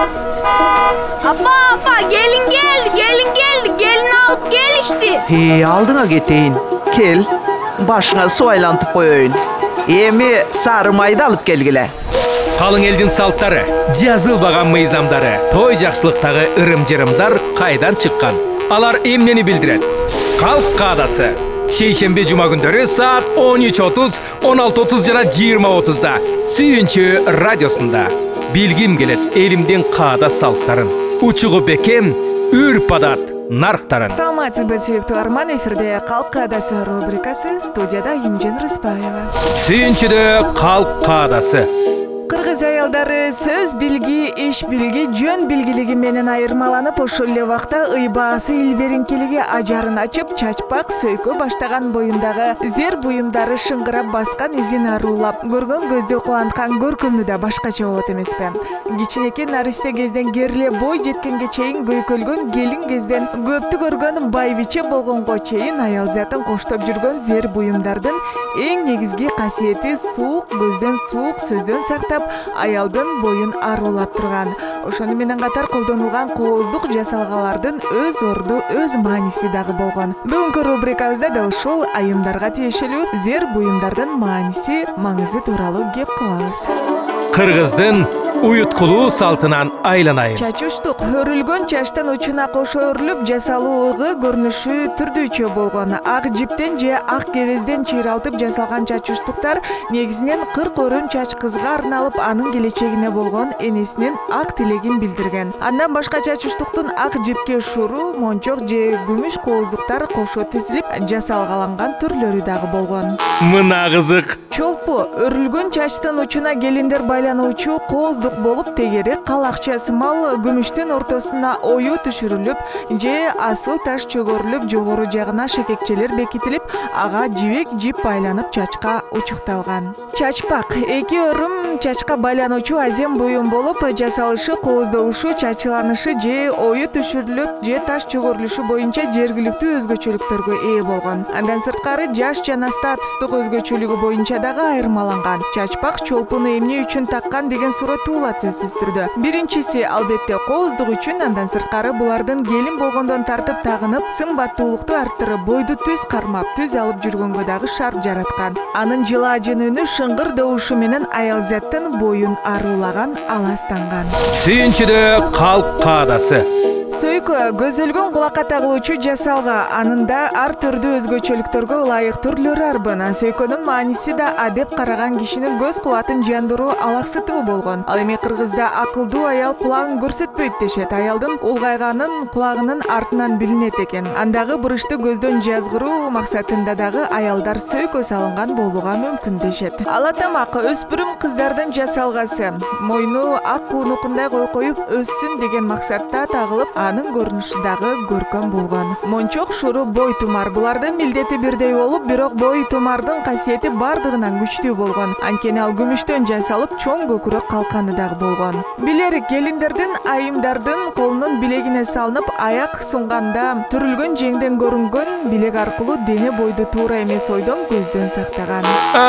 Apa gelin geldi gelin alıp gel işte. Aldına geteyin. Kel, başına su aylantıp koyun. Emi sarı mayda alıp gelgile. Қалың елдің салттары, жазылбаған мыйзамдары, той жақсылықтағы ырым-жырымдар қайдан шыққан? Алар эмнени билдирет? Қалк қадасы. Шейшембе жума күндері саат 13:30, 16:30 жана 20:30-да Сүйүнчү радиосунда. Билгим келет элимдин каада салттарын. Учугу бекем, үрп адат, нарктарын. Саламатсызбы, сүйүктүү арман, эфирде Калк каадасы рубрикасы, студияда Имжен Рыспаева. Сүйүнчүдө Калк каадасы. Кыргыз аялдары сөз билги, иш билги, жөн билгилиги менен айырмаланып, ошол эле убакта ыйбаасы, илбереңкилиги ажарын ачып, чачпак, сөйкө баштаган боюндагы зер буюмдары шыңгырап баскан изин арулап, көргөн көздү кубанткан көркөмү да башкача болот эмеспи? Кичинекей наристе кезден керле бой жеткенге чейин көйкөлгөн, келин кезден көптү көргөн байбиче болгонго чейин аял затын коштоп жүргөн зер буюмдардын эң негизги касиети суук көздөн, суук сөздөн сактап, аялдын боюн арулап турган. Ошону менен катар колдонулган кооздук жасалгалардын өз орду, өз мааниси дагы болгон. Бүгүнкү рубрикабызда да ушул айымдарга тиешелүү зер буюмдардын мааниси, маңызы тууралуу кеп кылабыз. Кыргыздын уюткулуу салтынан айланайын. Чачуштук өрүлгөн чачтын учуна кошо өрүлүп жасалууга көрүнүшү түрдүүчө болгон. Ак жиптен же ак кебезден чыйралтып жасалган чачуштуктар негизинен 40 өрүн чач кызга арналып, анын келечегине болгон энесинин ак тилегин билдирген. Андан башка чачуштуктун ак жипке шуру, мончок же күмүш кооздуктар кошо тизилип жасалгаланган түрлөрү дагы болгон. Мына кызык. Чолпу өрүлгөн чачтын учуна келиндер байлануучу кооздук болуп, тегери калакча сымал күмүштүн ортосуна ою түшүрүлүп же асыл таш чөгөрүлүп, жогору жагына шекекчелер бекитилип, ага жибек жип байланып чачка учукталган. Чачпак эки өрүм чачка байлануучу азем буюм болуп, жасалышы, кооздолушу, чачыланышы же ою түшүрүлүп же таш чөгөрүлүшү боюнча жергиликтүү өзгөчөлүктөргө ээ болгон. Андан сырткары жаш жана статустук өзгөчөлүгү боюнча дагы айырмаланган. Чачпак чолпуну эмне үчүн таккан деген суроо туулат сөзсүз түрдө. Биринчиси албетте кооздук үчүн, андан сырткары булардын келин болгондон тартып тагынып, сымбаттуулукту арттырып, бойду түз кармап, түз алып жүргөнгө дагы шарт жараткан. Анын жылаажын үнү шыңгыр добушу менен аял заттын боюн аруулаган, аластанган. Сүйүнчүдө Калк каадасы. Сөйкө көзөлгөн кулакка тагылуучу жасалга, анында ар түрдүү өзгөчөлүктөргө ылайык түрлөрү арбын. Сөйкөнүн мааниси да адеп караган кишинин көз кубатын жандыруу, алаксытуу болгон. Ал эми Кыргызда акылдуу аял кулагын көрсөтпөйт дешет. Аялдын улгайганын кулагынын артынан билинет экен. Андагы буручту көздөн жазгыруу максатында дагы аялдар сөйкө салынган болууга мүмкүн дешет. Ала тамак өспүрүм кыздардын жасалгасы, мойну ак куунукундай койкоюп өссүн деген максатта тагылып, анын көрүнүшү дагы көркөм болгон. Мончок, шуру, бой тумар булардын милдети бирдей болуп, бирок бой тумардын касиети бардыгынан күчтүү болгон. Анткени ал күмүштөн жасалып, чоң көкүрөк калканы дагы болгон. Билерик келиндердин айымдардын колунун билегине салынып, аяк сунганда түрүлгөн жеңден көрүнгөн билек аркылуу дене бойду туура эмес ойдон, көздөн сактаган.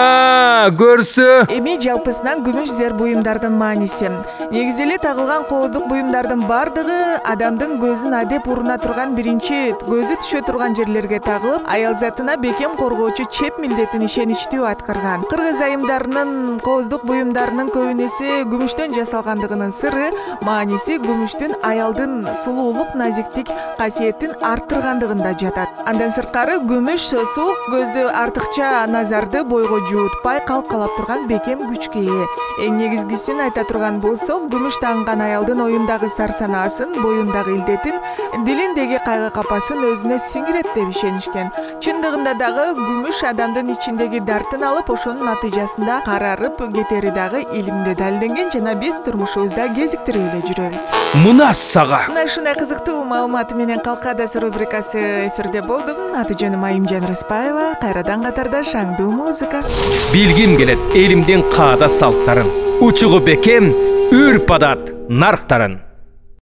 Көрсө. Эми жалпысынан күмүш зер буюмдардын мааниси. Негизи эле тагылган кооздук буюмдардын бардыгы адамдын көзүн адеп уруна турган, биринчи көзү түшө турган жерлерге тагылып, аял затына бекем коргоочу чеп милдетин ишеничтүү аткарган. Кыргыз айымдарынын кооздук буюмдарынын көбүнесе күмүштөн жасалгандыгынын сыры, мааниси күмүштүн аялдын сулуулук, назиктик касиетин арттыргандыгында жатат. Андан сырткары күмүш суук көздү артыкча назарды бойго жуутпай калкалап турган бекем күчкө ээ. Эң негизгисин айта турган болсок, күмүш тагынган аялдын оюндагы сарсанаасын, боюндагы илдетин, дилиндеги кайгы капасын өзүнө сиңирет деп ишенишкен. Чындыгында дагы күмүш адамдын ичиндеги дартын алып, ошонун натыйжасында карарып кетери дагы илимде далилденген жана биз турмушубузда кезиктирип эле жүрөбүз. Мына сага. Мына ушундай кызыктуу маалымат менен Калк каадасы рубрикасы эфирде болду. Аты жөнүм Имжен Рыспаева. Кайрадан катарда шаңдуу музыка. Билгим келет элимдин каада салттарын. Учугу бекем, үрп адат, нарктарын.